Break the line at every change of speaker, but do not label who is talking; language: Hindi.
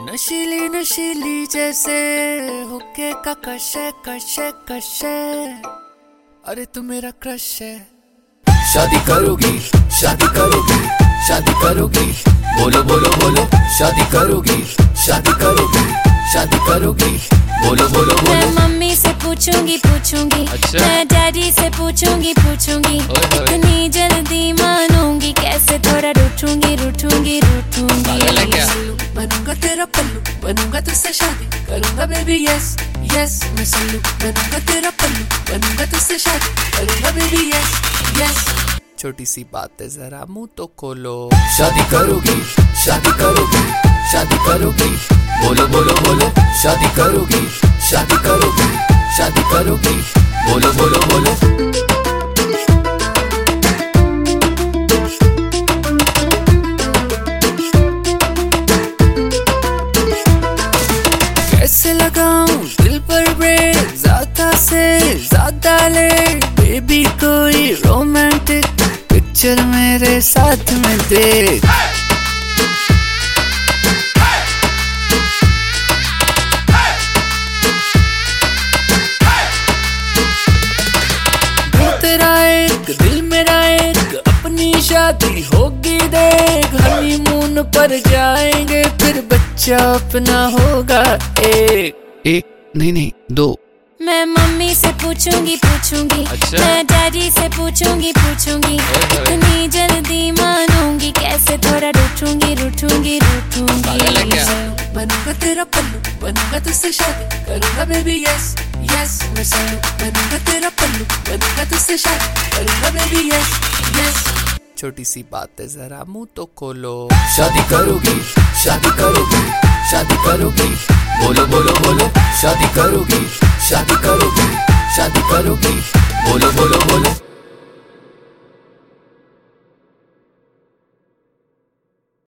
नशीली नशीली जैसे हुक्के का कशे कशे कशे, अरे तू मेरा क्रश है। शादी करोगी, शादी करोगी, शादी करोगी, बोलो बोलो बोलो। शादी करोगी, शादी करोगी, शादी करोगी, बोलो बोलो बोलो।
मैं मम्मी से पूछूंगी पूछूंगी, मैं डैडी से पूछूंगी पूछूंगी, इतनी जल्दी मानूंगी कैसे, थोड़ा रूठूंगी रूठूंगी रूठूंगी।
बनूंगा तेरा पल्लू, बनूंगा तुझसे शादी करूंगा बेबी, यस यस मैं सल्लू। बनूंगा तेरा पल्लू, बनूंगा तुझसे शादी करूंगा बेबी, यस यस। छोटी सी बात है जरा मुंह तो खोलो। शादी करोगी, शादी करोगी, शादी करोगी, बोलो बोलो बोलो। शादी करोगी, शादी करोगी, शादी करोगी, बोलो बोलो बोलो। कैसे लगाऊं दिल पर ब्रेक, ज्यादा से ज्यादा ले बेबी, कोई रोमांटिक पिक्चर मेरे साथ में देख। तेरा एक दिल मेरा एक, अपनी शादी होगी देख। हनीमून पर जाएंगे फिर बच्चा अपना होगा एक नहीं नहीं दो।
मैं मम्मी से पूछूंगी पूछूंगी, मैं डैडी से पूछूंगी पूछूंगी, इतनी जल्दी मानूंगी कैसे, थोड़ा रूठूंगी रूठूंगी रूठूंगी।
बनूंगा तेरा पल्लू, बनूंगा तुझसे शादी करूंगा बेबी, यस यस मैं सल्लू। बनूंगा तेरा पल्लू, बनूंगा तुझसे शादी करूंगा बेबी, यस यस। छोटी सी बात है जरा मुंह तो खोलो। शादी करोगी, शादी करोगी, शादी करोगी, बोलो बोलो बोलो। शादी करोगी, शादी करोगी, शादी करोगी, बोलो बोलो बोलो।